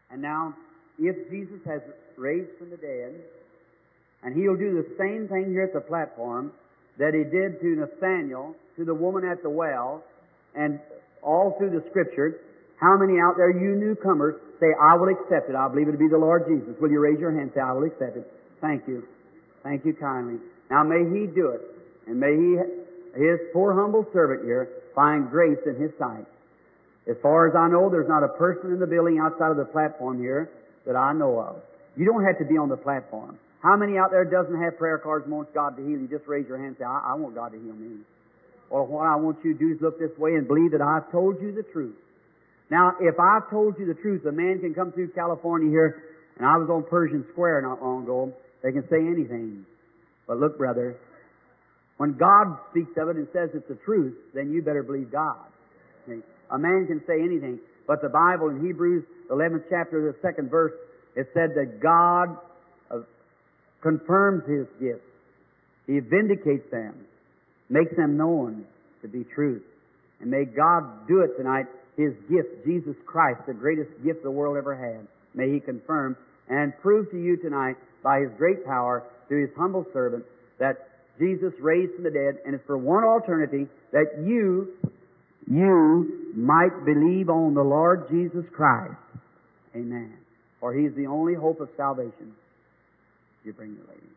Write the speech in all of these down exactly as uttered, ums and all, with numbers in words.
And now, if Jesus has raised from the dead, and He'll do the same thing here at the platform that He did to Nathanael, to the woman at the well, and all through the Scripture, how many out there, you newcomers, say, I will accept it. I believe it to be the Lord Jesus. Will you raise your hand and say, I will accept it? Thank you. Thank you kindly. Now may He do it, and may He, His poor humble servant here, find grace in His sight. As far as I know, there's not a person in the building outside of the platform here that I know of. You don't have to be on the platform. How many out there doesn't have prayer cards and wants God to heal you? Just raise your hand and say, I, I want God to heal me. Or what I want you to do is look this way and believe that I've told you the truth. Now, if I've told you the truth, a man can come through California here, and I was on Persian Square not long ago. They can say anything. But look, brother, when God speaks of it and says it's the truth, then you better believe God. See? A man can say anything. But the Bible in Hebrews, the eleventh chapter, the second verse, it said that God uh, confirms His gifts. He vindicates them, makes them known to be truth. And may God do it tonight. His gift, Jesus Christ, the greatest gift the world ever had. May He confirm and prove to you tonight by His great power through His humble servant that Jesus raised from the dead, and it's for one alternative that you, you might believe on the Lord Jesus Christ. Amen. For He's the only hope of salvation. You bring the lady.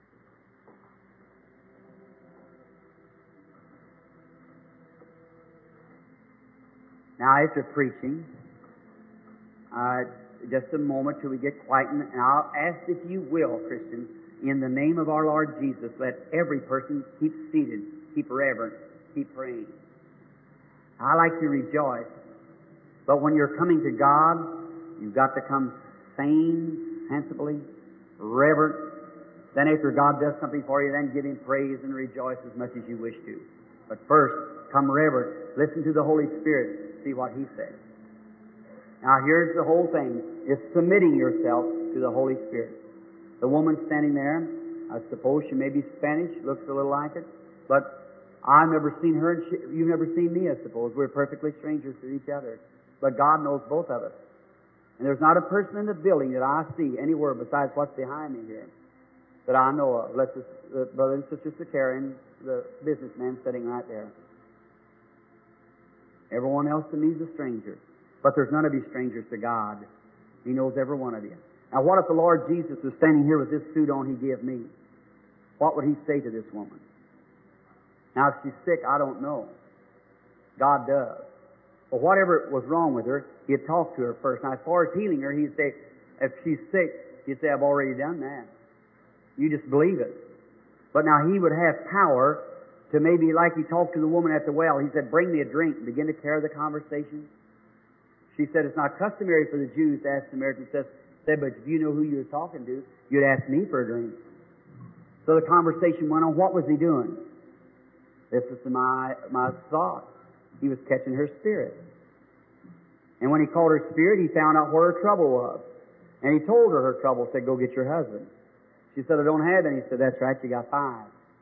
Now, after preaching, uh, just a moment till we get quiet, and I'll ask if you will, Christians, in the name of our Lord Jesus, let every person keep seated, keep reverent, keep praying. I like to rejoice, but when you're coming to God, you've got to come sane, sensibly, reverent. Then after God does something for you, then give Him praise and rejoice as much as you wish to. But first, come reverent. Listen to the Holy Spirit. See what He says. Now here's the whole thing. It's submitting yourself to the Holy Spirit. The woman standing there, I suppose she may be Spanish, looks a little like it, but I've never seen her and she, you've never seen me, I suppose. We're perfectly strangers to each other. But God knows both of us. And there's not a person in the building that I see anywhere besides what's behind me here that I know of. Let's just, uh, brother and sister Sakara and the businessman sitting right there. Everyone else to me is a stranger. But there's none of you strangers to God. He knows every one of you. Now what if the Lord Jesus was standing here with this suit on He gave me? What would He say to this woman? Now if she's sick, I don't know. God does. But whatever was wrong with her, He'd talk to her first. Now as far as healing her, He'd say, if she's sick, He'd say, I've already done that. You just believe it. But now He would have power to maybe, like He talked to the woman at the well, He said, bring me a drink, and begin to carry the conversation. She said, it's not customary for the Jews to ask Samaritans. Said, but if you know who you're talking to, you'd ask me for a drink. So the conversation went on. What was He doing? This is my, my thought. He was catching her spirit. And when He called her spirit, He found out where her trouble was. And He told her her trouble, said, go get your husband. She said, I don't have any. He said, that's right, you got five.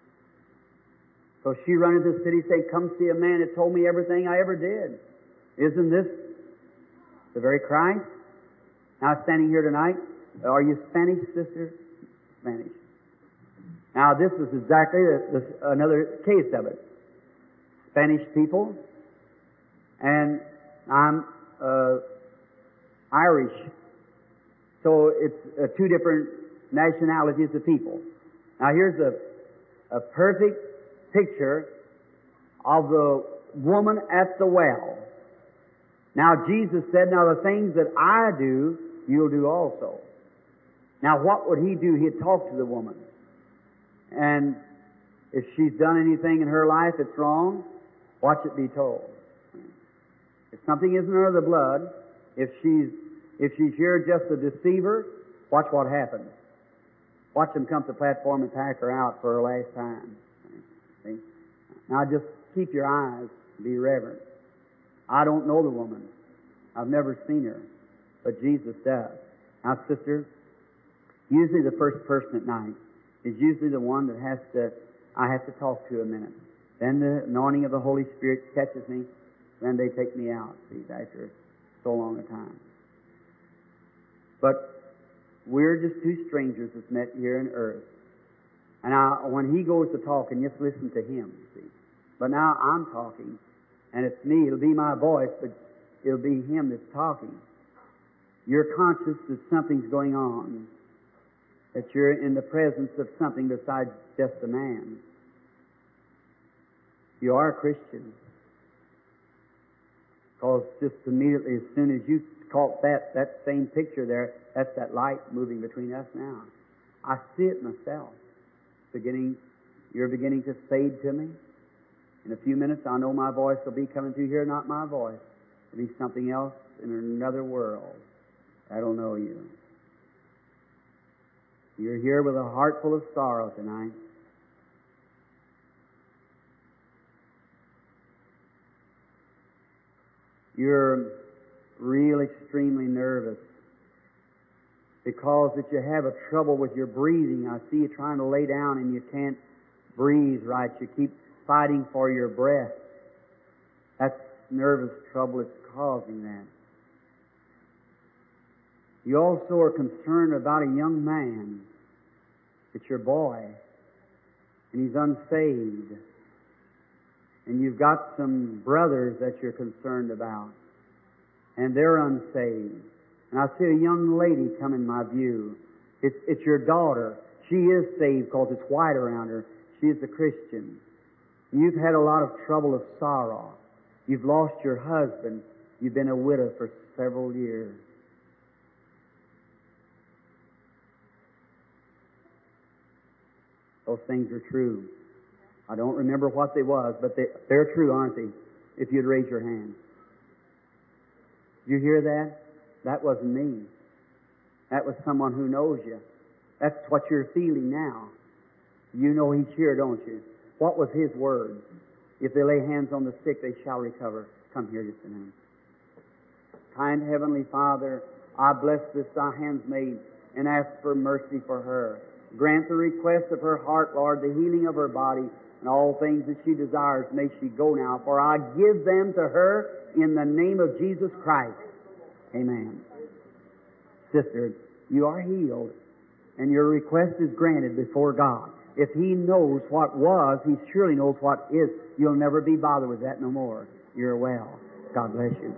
So she run into the city saying, come see a man that told me everything I ever did. Isn't this the very Christ? Now standing here tonight, are you Spanish, sister? Spanish. Now this is exactly the, the, another case of it. Spanish people, and I'm uh, Irish. So it's uh, two different nationalities of people. Now here's a, a perfect picture of the woman at the well. Now Jesus said, now the things that I do, you'll do also. Now what would He do? He'd talk to the woman. And if she's done anything in her life that's wrong, watch it be told. If something isn't under the blood, if she's if she's here just a deceiver, watch what happens. Watch them come to the platform and pack her out for her last time. See? Now just keep your eyes, be reverent. I don't know the woman. I've never seen her. But Jesus does. Now, sister, usually the first person at night is usually the one that has to, I have to talk to a minute. Then the anointing of the Holy Spirit catches me. Then they take me out, see, after so long a time. But we're just two strangers that's met here on earth. And I, when he goes to talking, just listen to him, you see. But now I'm talking, and it's me. It'll be my voice, but it'll be him that's talking. You're conscious that something's going on, that you're in the presence of something besides just a man. You are a Christian. Because just immediately, as soon as you caught that, that same picture there, that's that light moving between us now. I see it myself. Beginning, you're beginning to fade to me. In a few minutes, I know my voice will be coming through here, not my voice. It'll be something else in another world. That'll know you. You're here with a heart full of sorrow tonight. You're real extremely nervous because that you have a trouble with your breathing. I see you trying to lay down and you can't breathe right. You keep fighting for your breath. That's nervous trouble that's causing that. You also are concerned about a young man. It's your boy, and he's unsaved. And you've got some brothers that you're concerned about, and they're unsaved. And I see a young lady come in my view. It's, it's your daughter. She is saved because it's white around her. She is a Christian. You've had a lot of trouble of sorrow. You've lost your husband. You've been a widow for several years. Those things are true. I don't remember what they was, but they, they're true, aren't they? If you'd raise your hand. Did you hear that? That wasn't me. That was someone who knows you. That's what you're feeling now. You know He's here, don't you? What was His word? If they lay hands on the sick, they shall recover. Come here just a minute. Kind Heavenly Father, I bless this Thy handmaid and ask for mercy for her. Grant the request of her heart, Lord, the healing of her body, and all things that she desires. May she go now, for I give them to her in the name of Jesus Christ. Amen. Sister, you are healed, and your request is granted before God. If He knows what was, He surely knows what is. You'll never be bothered with that no more. You're well. God bless you.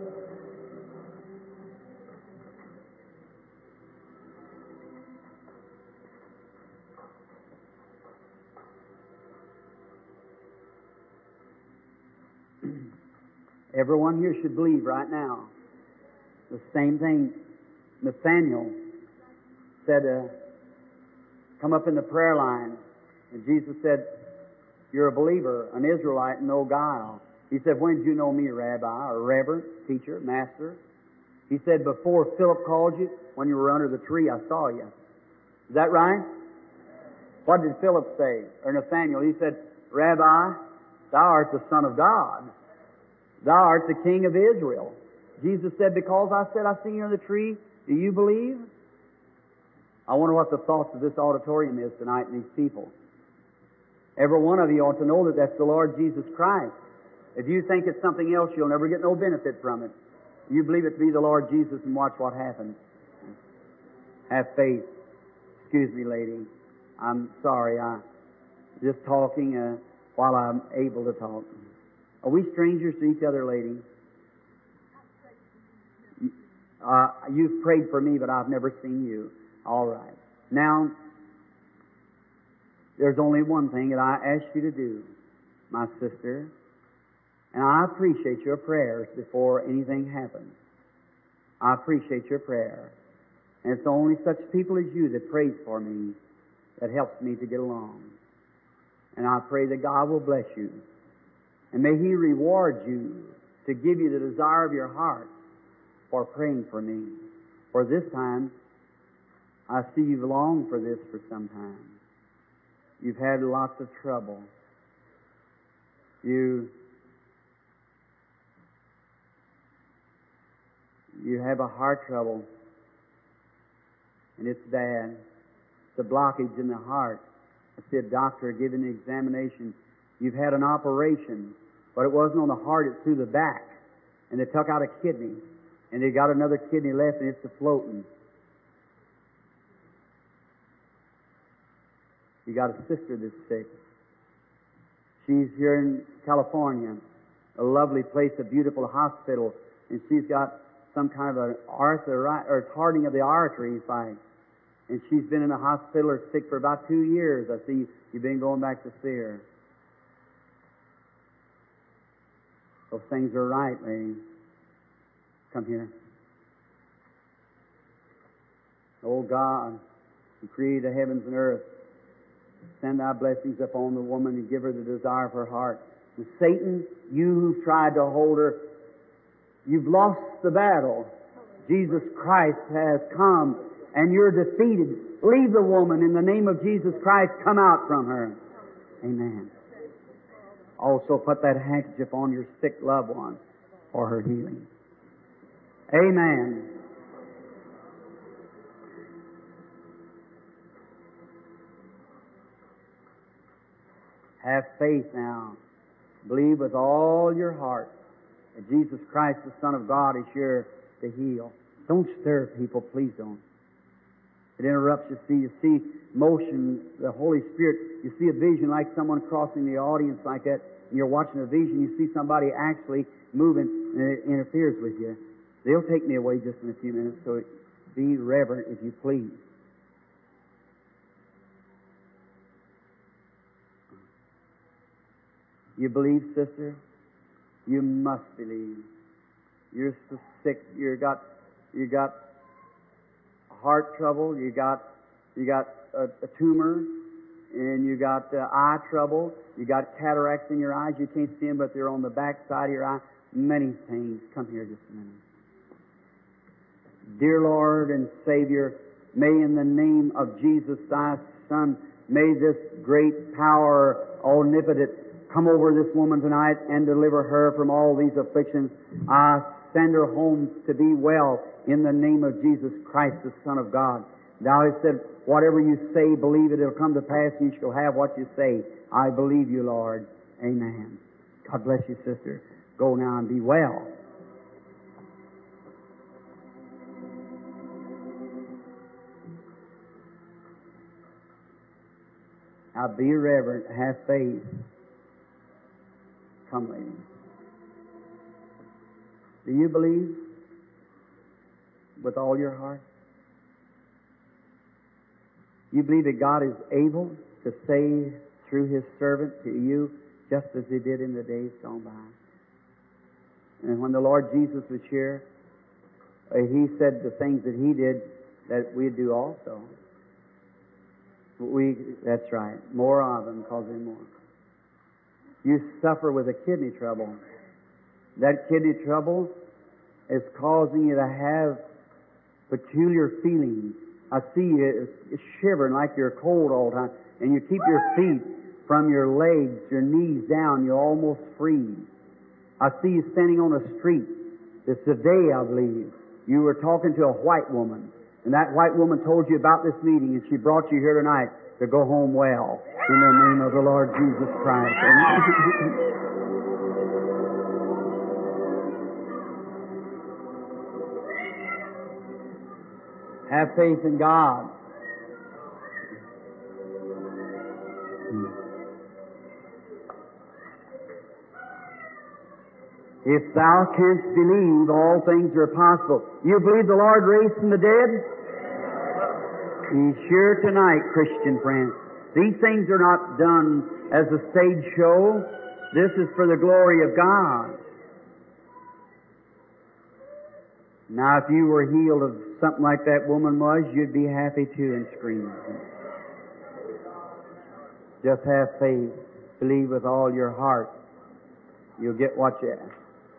Everyone here should believe right now. The same thing Nathaniel said, uh, come up in the prayer line. And Jesus said, you're a believer, an Israelite, no guile. He said, when did you know me, Rabbi, or Reverend, teacher, master? He said, before Philip called you, when you were under the tree, I saw you. Is that right? What did Philip say? Or Nathaniel? He said, Rabbi, thou art the Son of God. Thou art the King of Israel. Jesus said, because I said I see you on the tree, do you believe? I wonder what the thoughts of this auditorium is tonight and these people. Every one of you ought to know that that's the Lord Jesus Christ. If you think it's something else, you'll never get no benefit from it. You believe it to be the Lord Jesus and watch what happens. Have faith. Excuse me, lady. I'm sorry. I'm just talking uh, while I'm able to talk. Are we strangers to each other, lady? Uh, you've prayed for me, but I've never seen you. All right. Now, there's only one thing that I ask you to do, my sister, and I appreciate your prayers before anything happens. I appreciate your prayer. And it's only such people as you that prays for me that helps me to get along. And I pray that God will bless you. And may He reward you to give you the desire of your heart for praying for me. For this time, I see you've longed for this for some time. You've had lots of trouble. You, you have a heart trouble, and it's bad. It's a blockage in the heart. I see a doctor giving an examination. You've had an operation, but it wasn't on the heart, it's through the back. And they took out a kidney, and they got another kidney left, and it's floating. You got a sister that's sick. She's here in California, a lovely place, a beautiful hospital, and she's got some kind of an arthritis or hardening of the arteries, like. And she's been in a hospital or sick for about two years. I see you've been going back to see her. Those things are right, lady. Come here. Oh God, who created the heavens and earth, send thy blessings upon the woman and give her the desire of her heart. And Satan, you who've tried to hold her, you've lost the battle. Jesus Christ has come and you're defeated. Leave the woman in the name of Jesus Christ. Come out from her. Amen. Also put that handkerchief on your sick loved one for her healing. Amen. Have faith now. Believe with all your heart that Jesus Christ, the Son of God, is here to heal. Don't stir people, please don't. It interrupts you. See, you see motion, the Holy Spirit. You see a vision like someone crossing the audience like that, and you're watching a vision. You see somebody actually moving, and it interferes with you. They'll take me away just in a few minutes, so be reverent if you please. You believe, sister? You must believe. You're so sick. You got, you got heart trouble. You got, you got a, a tumor, and you got uh, eye trouble. You got cataracts in your eyes. You can't see them, but they're on the back side of your eye. Many things. Come here just a minute. Dear Lord and Savior, may in the name of Jesus, Thy Son, may this great power, omnipotent, come over this woman tonight and deliver her from all these afflictions. I send her home to be well in the name of Jesus Christ, the Son of God. Thou hast said, whatever you say, believe it, it'll come to pass, and you shall have what you say. I believe you, Lord. Amen. God bless you, sister. Go now and be well. Now be reverent, have faith. Come, lady. Do you believe with all your heart? You believe that God is able to save through His servant to you, just as He did in the days gone by. And when the Lord Jesus was here, uh, He said the things that He did that we'd do also. We, that's right. More of them, cause Him more. You suffer with a kidney trouble. That kidney trouble is causing you to have peculiar feelings. I see you shivering like you're cold all the time, and you keep your feet from your legs, your knees down, you almost freeze. I see you standing on a street. It's today, I believe. You were talking to a white woman, and that white woman told you about this meeting, and she brought you here tonight to go home well in the name of the Lord Jesus Christ. Have faith in God. If thou canst believe, all things are possible. You believe the Lord raised from the dead? He's here tonight, Christian friends. These things are not done as a stage show. This is for the glory of God. Now, if you were healed of something like that woman was, you'd be happy too and scream. Just have faith. Believe with all your heart. You'll get what you ask.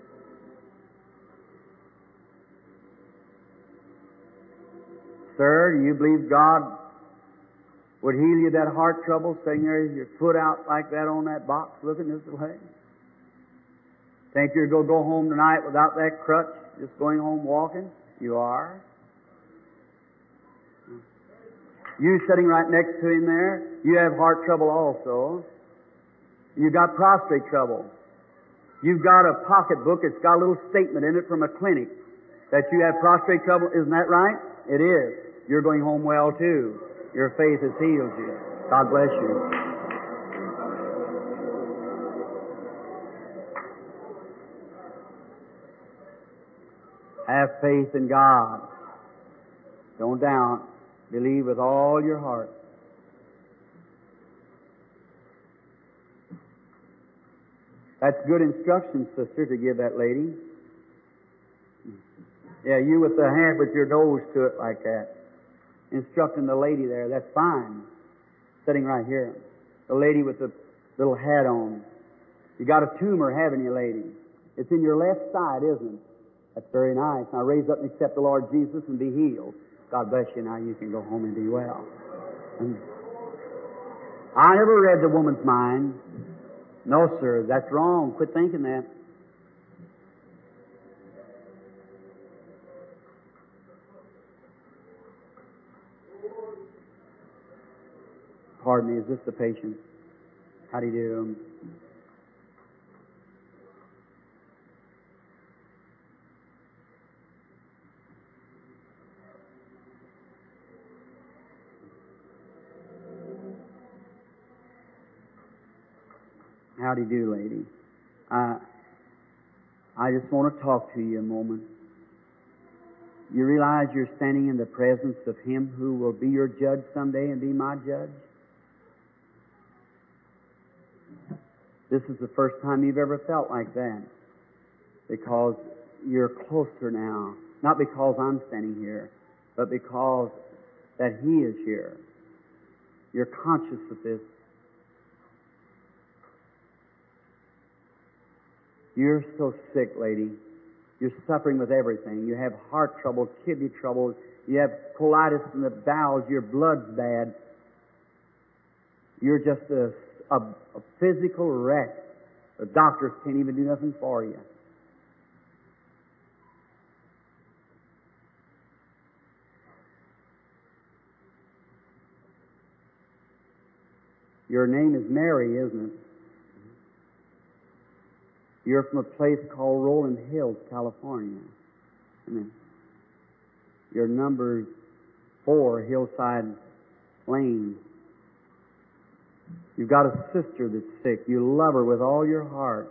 Sir, do you believe God would heal you that heart trouble, sitting there with your foot out like that on that box, looking this way? Think you're going to go home tonight without that crutch, just going home walking? You are. You sitting right next to him there, you have heart trouble also. You've got prostate trouble. You've got a pocketbook, it's got a little statement in it from a clinic that you have prostate trouble. Isn't that right? It is. You're going home well too. Your faith has healed you. God bless you. Have faith in God. Don't doubt. Believe with all your heart. That's good instruction, sister, to give that lady. Yeah, you with the hand with your nose to it like that. Instructing the lady there, that's fine. Sitting right here. The lady with the little hat on. You got a tumor, haven't you, lady? It's in your left side, isn't it? That's very nice. Now raise up and accept the Lord Jesus and be healed. God bless you. Now you can go home and be well. And I never read the woman's mind. No, sir, that's wrong. Quit thinking that. Pardon me, is this the patient? How do you do? How do you do, lady? I, I just want to talk to you a moment. You realize you're standing in the presence of Him who will be your judge someday and be my judge? This is the first time you've ever felt like that. Because you're closer now. Not because I'm standing here, but because that He is here. You're conscious of this. You're so sick, lady. You're suffering with everything. You have heart trouble, kidney trouble. You have colitis in the bowels. Your blood's bad. You're just a, a, a physical wreck. The doctors can't even do nothing for you. Your name is Mary, isn't it? You're from a place called Rolling Hills, California. Amen. You're number four, Hillside Lane. You've got a sister that's sick. You love her with all your heart.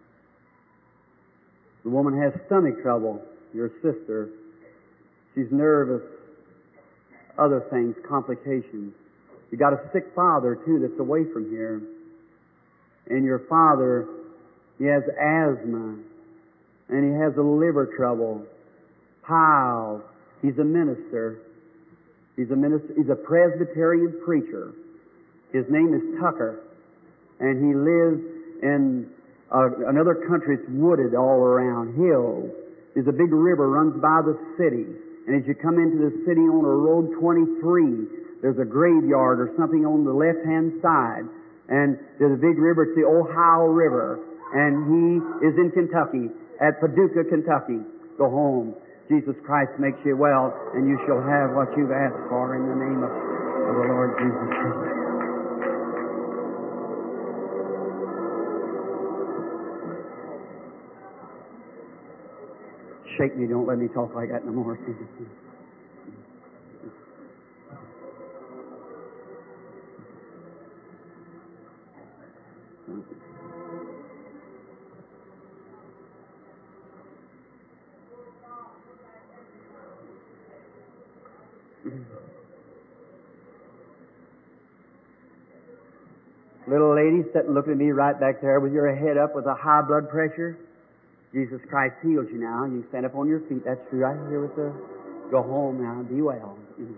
The woman has stomach trouble, your sister. She's nervous. Other things, complications. You've got a sick father, too, that's away from here. And your father, he has asthma, and he has a liver trouble, piles. He's a minister. He's a minister. He's a Presbyterian preacher. His name is Tucker, and he lives in uh, another country. It's wooded all around, hills. There's a big river runs by the city, and as you come into the city on a road twenty-three, there's a graveyard or something on the left-hand side, and there's a big river. It's the Ohio River. And he is in Kentucky, at Paducah, Kentucky. Go home. Jesus Christ makes you well, and you shall have what you've asked for in the name of, of the Lord Jesus Christ. Shake me, don't let me talk like that no more. Little lady sitting looking at me right back there with your head up with a high blood pressure. Jesus Christ heals you now. You can stand up on your feet. That's true right here with the... Go home now and be well. Mm-hmm.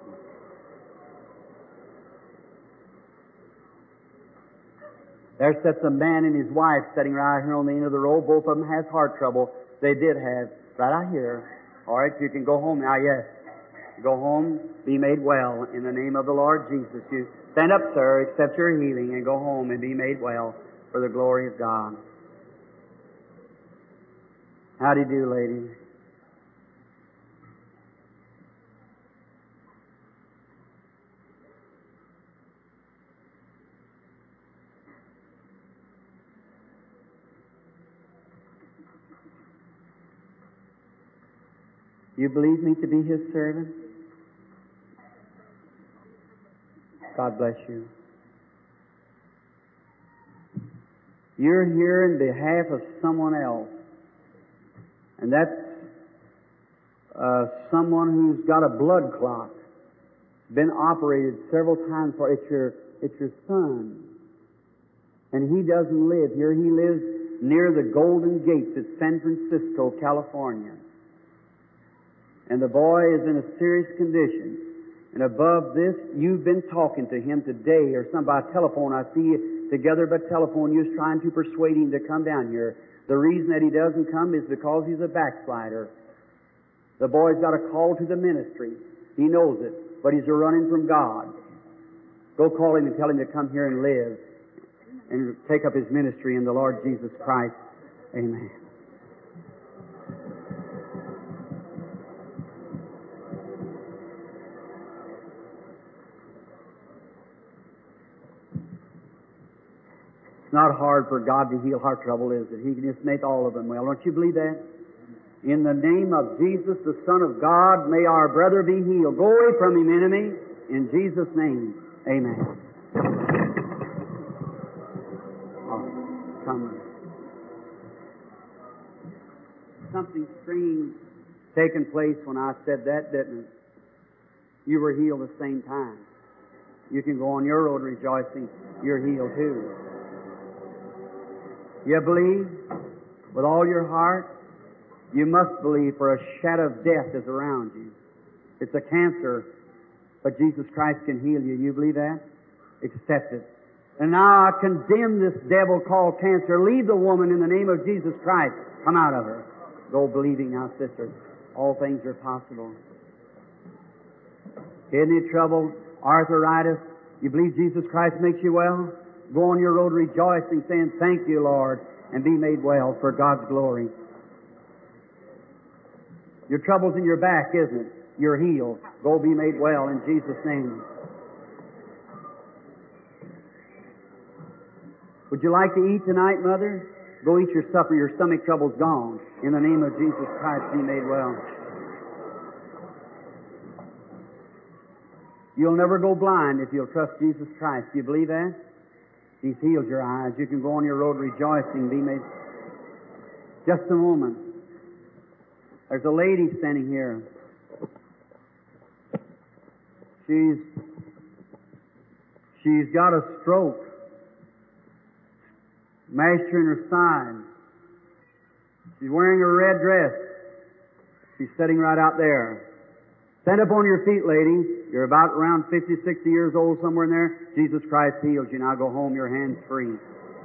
There sits a man and his wife sitting right here on the end of the road. Both of them has heart trouble. They did have. Right out here. All right, you can go home now, yes. Go home, be made well in the name of the Lord Jesus. You stand up, sir, accept your healing, and go home and be made well for the glory of God. How do you do, lady? You believe me to be His servant? God bless you. You're here in behalf of someone else. And that's uh, someone who's got a blood clot. Been operated several times for. It's your, it's your son. And he doesn't live here. He lives near the Golden Gates at San Francisco, California. And the boy is in a serious condition. And above this, you've been talking to him today or some by telephone. I see you together by telephone. You're trying to persuade him to come down here. The reason that he doesn't come is because he's a backslider. The boy's got a call to the ministry. He knows it, but he's a running from God. Go call him and tell him to come here and live and take up his ministry in the Lord Jesus Christ. Amen. It's not hard for God to heal heart trouble, is it? He can just make all of them well. Don't you believe that? In the name of Jesus, the Son of God, may our brother be healed. Go away from him, enemy. In Jesus' name, amen. Oh, come. Something strange taken place when I said that, didn't it? You were healed at the same time. You can go on your road rejoicing. You're healed too. You believe with all your heart? You must believe, for a shadow of death is around you. It's a cancer, but Jesus Christ can heal you. You believe that? Accept it. And now I condemn this devil called cancer. Leave the woman in the name of Jesus Christ. Come out of her. Go believing now, sister. All things are possible. Kidney trouble, arthritis. You believe Jesus Christ makes you well? Go on your road rejoicing, saying, thank you, Lord, and be made well for God's glory. Your trouble's in your back, isn't it? You're healed. Go be made well in Jesus' name. Would you like to eat tonight, Mother? Go eat your supper. Your stomach trouble's gone. In the name of Jesus Christ, be made well. You'll never go blind if you'll trust Jesus Christ. Do you believe that? He's healed your eyes. You can go on your road rejoicing, be made. Just a moment. There's a lady standing here. She's she's got a stroke. Mashed her in her side. She's wearing a red dress. She's sitting right out there. Stand up on your feet, lady. You're about around fifty, sixty years old, somewhere in there. Jesus Christ heals you. Now go home, your hands free.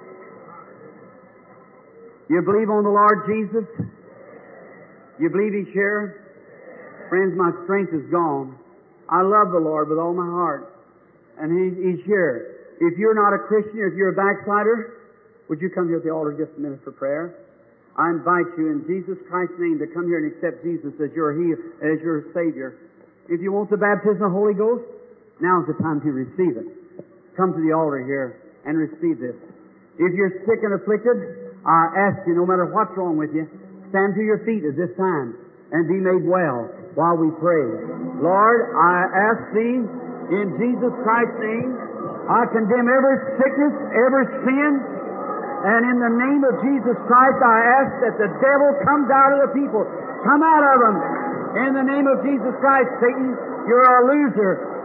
You believe on the Lord Jesus? You believe He's here? Friends, my strength is gone. I love the Lord with all my heart. And he, He's here. If you're not a Christian, or if you're a backslider, would you come here at the altar just a minute for prayer? I invite you in Jesus Christ's name to come here and accept Jesus as your heal, as your Savior. If you want the baptism of the Holy Ghost, now's the time to receive it. Come to the altar here and receive this. If you're sick and afflicted, I ask you, no matter what's wrong with you, stand to your feet at this time and be made well while we pray. Lord, I ask Thee in Jesus Christ's name, I condemn every sickness, every sin, and in the name of Jesus Christ, I ask that the devil comes out of the people. Come out of them. In the name of Jesus Christ, Satan, you're a loser.